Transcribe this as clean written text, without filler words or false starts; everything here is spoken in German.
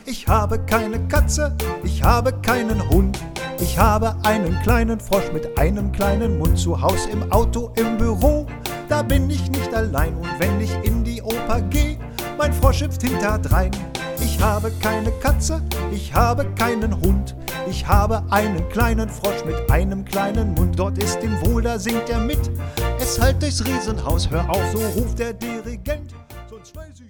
Ich habe keine Katze, ich habe keinen Hund. Ich habe einen kleinen Frosch mit einem kleinen Mund. Zu Haus, im Auto, im Büro, da bin ich nicht allein. Und wenn ich in die Oper geh, mein Frosch hüpft hinterdrein. Ich habe keine Katze, ich habe keinen Hund. Ich habe einen kleinen Frosch mit einem kleinen Mund. Dort ist ihm wohl, da singt er mit. Es hallt durchs Riesenhaus, hör auf, so ruft der Dirigent. Sonst weiß ich